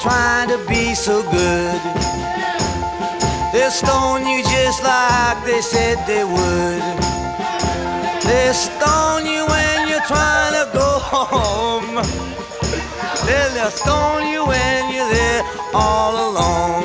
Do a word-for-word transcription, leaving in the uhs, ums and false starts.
trying to be so good. They'll stone you just like they said they would. They'll stone you when you're trying to go home. They'll stone you when you're there all alone.